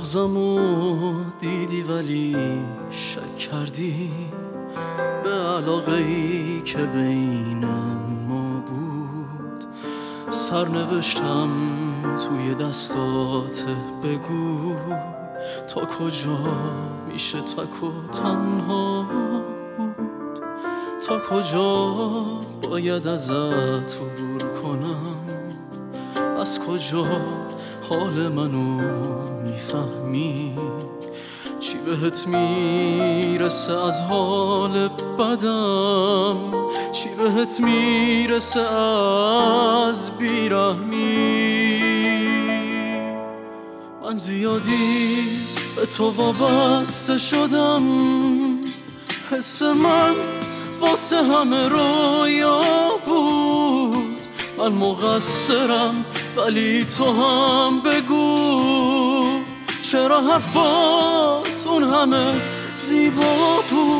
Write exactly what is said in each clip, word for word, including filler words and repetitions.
بغضمو دیدی ولی شک کردی به علاقه‌ای که بینم ما بود. سرنوشتم توی دستات، بگو تا کجا میشه تک و تنها بود، تا کجا باید ازت عبور کنم، از کجا حال منو میفهمی، چی بهت میرسه از حال بدم، چی بهت میرسه از بیرحمی. من زیادی به تو وابسته شدم، حس من واسه همه رویا بود. من مقصرم ولی تو هم بگو چرا حرفات اون همه زیبا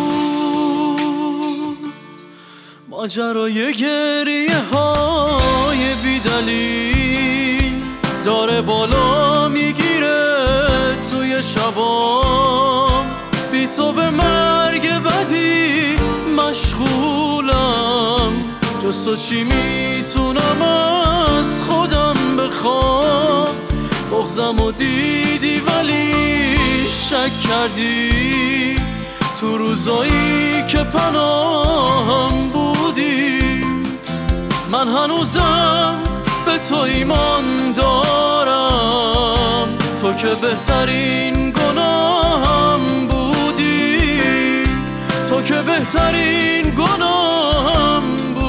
بود. ماجرای گریه های بی دلیل داره بالا میگیره توی شبام، بی تو به مرگ بدی مشغولم، جز تو چی میتونم از خودم بخوام. بغضمو دیدی ولی شک کردی، تو روزایی که پناهم بودی. من هنوزم به تو ایمان دارم، تو که بهترین گناهم بودی، تو که بهترین گناهم بودی.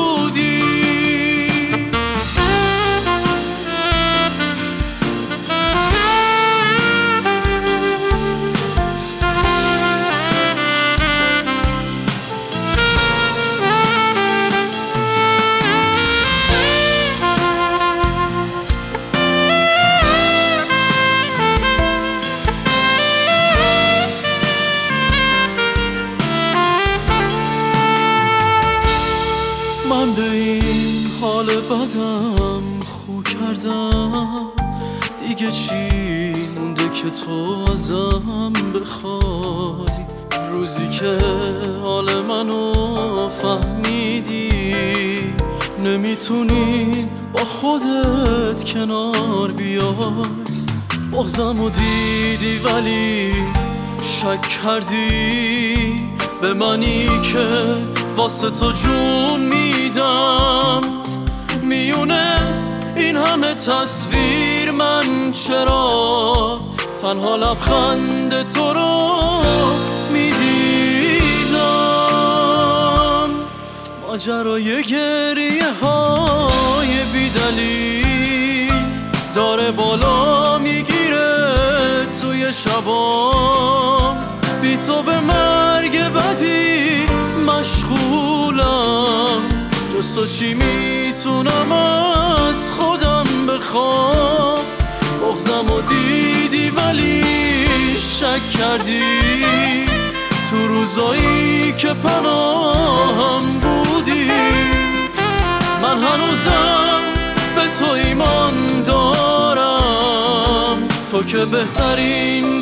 من به این حال بدم خو کردم، دیگه چی مونده که تو ازم بخوای؟ روزی که حال منو فهمیدی، نمیتونی با خودت کنار بیای. بغضمو دیدی ولی شک کردی به منی که واسه تو جون میدم. میونه این همه تصویر من چرا تنها لبخند تو رو میدیدم. ماجرای گریه های بی دلیل داره بالا میگیره توی شبام، بی تو به مرگ بدی مشغولم، جز تو چی میتونم از خودم بخوام. بغضمو دیدی ولی شک کردی، تو روزایی که پناهم بودی. من هنوزم به تو ایمان دارم، تو که بهترین